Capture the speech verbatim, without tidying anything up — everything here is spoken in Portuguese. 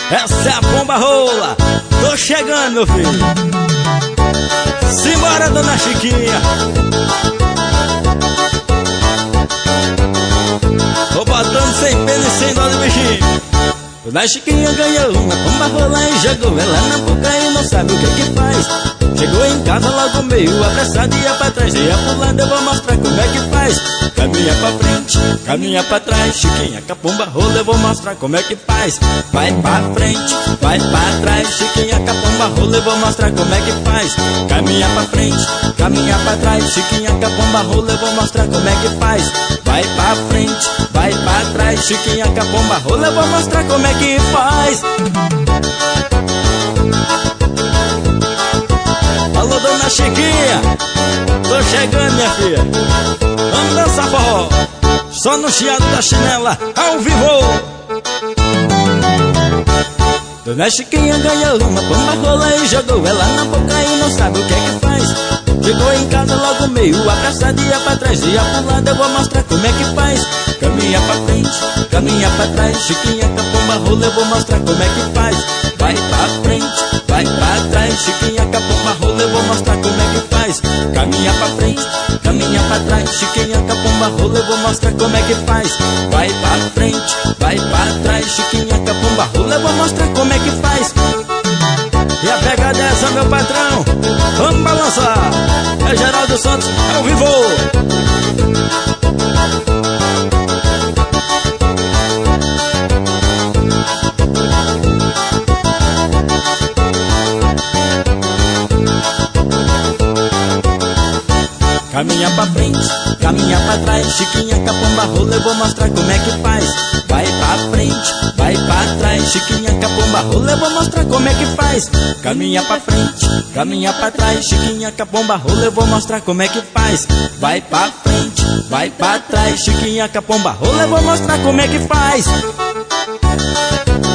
Essa é a bomba rola. Tô chegando, meu filho. Simbora, dona Chiquinha. Tô botando sem pena e sem dó de bichinho. Dona Chiquinha ganhou uma bomba rola e jogou ela na boca e não sabe o que que faz. Chegou em casa logo meio apressado, ia pra trás, ia pro lado, eu vou mostrar como é que faz. Caminha pra frente, caminha pra trás, Chiquinha com a pomba rola, eu vou mostrar como é que faz. Vai pra frente, vai pra trás, Chiquinha com a pomba rola, eu vou mostrar como é que faz. Caminha pra frente, caminha pra trás, Chiquinha com a pomba rola, eu vou mostrar como é que faz. Vai pra frente, vai pra trás, Chiquinha com a pomba rola, eu vou mostrar como é que faz. Alô, dona Chiquinha, tô chegando, minha filha. Vamos dançar forró, só no chiado da chinela, ao vivo. Dona Chiquinha ganhou uma bomba rola e jogou ela na boca e não sabe o que é que faz. Chegou em casa logo meio apressado, ia pra trás, ia pro lado, eu vou mostrar como é que faz. Caminha pra frente, caminha pra trás, Chiquinha com a pomba rola, eu vou mostrar como é que faz. Vai pra frente, vai pra trás, Chiquinha com a pomba rola, eu vou mostrar como é que faz. Caminha pra frente, caminha pra trás, Chiquinha com a pomba rola, eu vou mostrar como é que faz. Vai pra frente, vai pra trás, Chiquinha com a pomba rola, eu vou mostrar como é que faz. E a pegada é essa, meu patrão, vamos balançar. É Geraldo Santos, ao vivo. Caminha pra frente, caminha pra trás, Chiquinha com a pomba rola, eu vou mostrar como é que faz. Vai pra frente, vai pra trás, Chiquinha com a pomba rola, eu vou mostrar como é que faz. Caminha pra frente, caminha pra trás, Chiquinha com a pomba rola, eu vou mostrar como é que faz. Vai pra frente, vai pra trás, Chiquinha com a pomba rola, eu vou mostrar como é que faz.